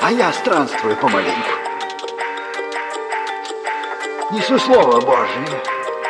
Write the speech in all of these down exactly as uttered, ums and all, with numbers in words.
А я странствую помаленьку. Несу слово Божие.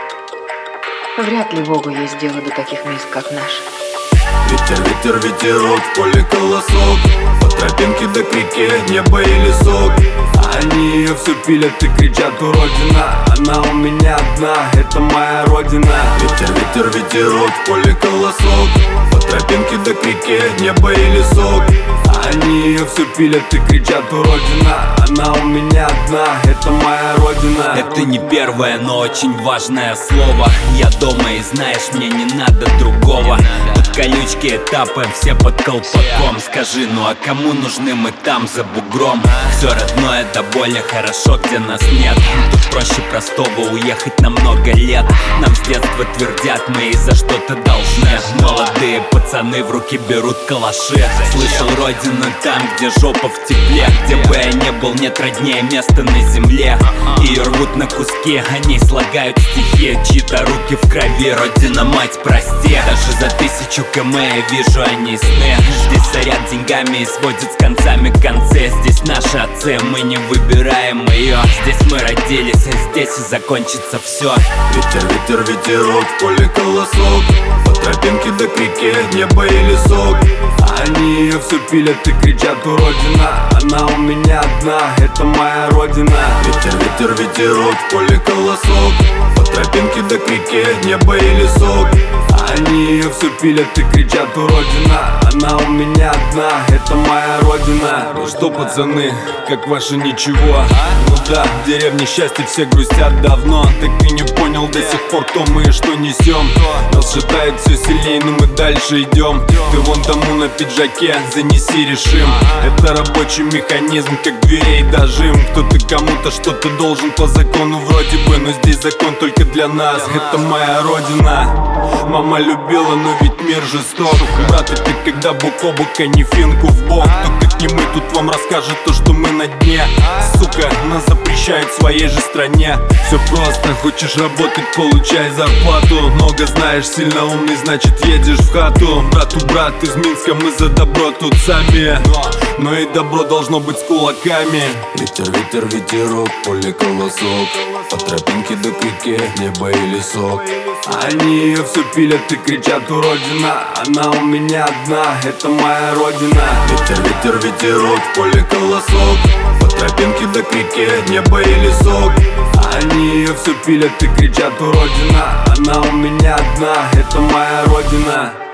Вряд ли Богу есть дело до таких мест, как наш. Ветер, ветер, ветерок, в поле колосок. По тропинке до к реке, небо и лесок. Они ее все пилят и кричат: уродина. Она у меня одна, это моя родина. Ветер, ветер, ветерок, в поле колосок. По тропинке до к реке, небо и лесок. Они ее все пилят и кричат: уродина. Она у меня одна, это моя родина. Это не первое, но очень важное слово. Я дома и знаешь, мне не надо другого. Под колючки этапы, все под колпаком. Скажи, ну а кому нужны мы там за бугром? Все родное до боли хорошо, где нас нет. Тут проще простого уехать на много лет. Нам с детства твердят, мы и за что-то должны. Молодые пацаны в руки берут калаши. Слышал родину там, где жопа в тепле. Где бы я не был, нет роднее места на земле. Ее рвут на куски, они слагают стихи. Чьи-то руки в крови, родина, мать, прости. Даже за тысячу км я вижу они сны. Здесь заряд деньгами и сводят с концами концы. Здесь наши отцы, мы не выбираем ее. Здесь мы родились, а здесь и закончится все. Ветер, ветер, ветерок, в поле колосок. По тропинке до к реке, небо и лесок. Они ее все пилят и кричат: уродина. Она у меня одна, это моя родина. Ветер, ветер, ветерок, в поле колосок. По тропинке до к реке, небо и лесок. Они ее все пилят и кричат: уродина. Она у меня одна, это моя родина. Ну что, пацаны, как ваше ничего? Ну да, в деревне счастье все грустят давно. Так и не понял до сих пор, кто мы и что несем. Нас шатает все сильнее, но мы дальше идем. Ты вон тому на пиджаке занеси, решим. Это рабочий механизм, как дверей дожим. Кто-то кому-то что-то должен по закону вроде бы, но здесь закон только для нас. Это моя родина. Мама любила, но ведь мир жесток. Брат, ты когда бок о бок, а не финку в бок. Кто как не мы тут вам расскажет то, что мы на дне. Сука, нас запрещают в своей же стране. Все просто, хочешь работать, получай зарплату. Много знаешь, сильно умный, значит едешь в хату. Брату брат из Минска, мы за добро тут сами. Но и добро должно быть с кулаками. Ветер, ветер, ветерок, поле колосок. По тропинке до к реке, небо и лесок. Они ее все пилят и кричат: уродина. Она у меня одна, это моя родина. Ветер, ветер, ветерок, в поле колосок. По тропинке до к реке, небо и лесок. Они ее все пилят и кричат: уродина. Она у меня одна, это моя родина.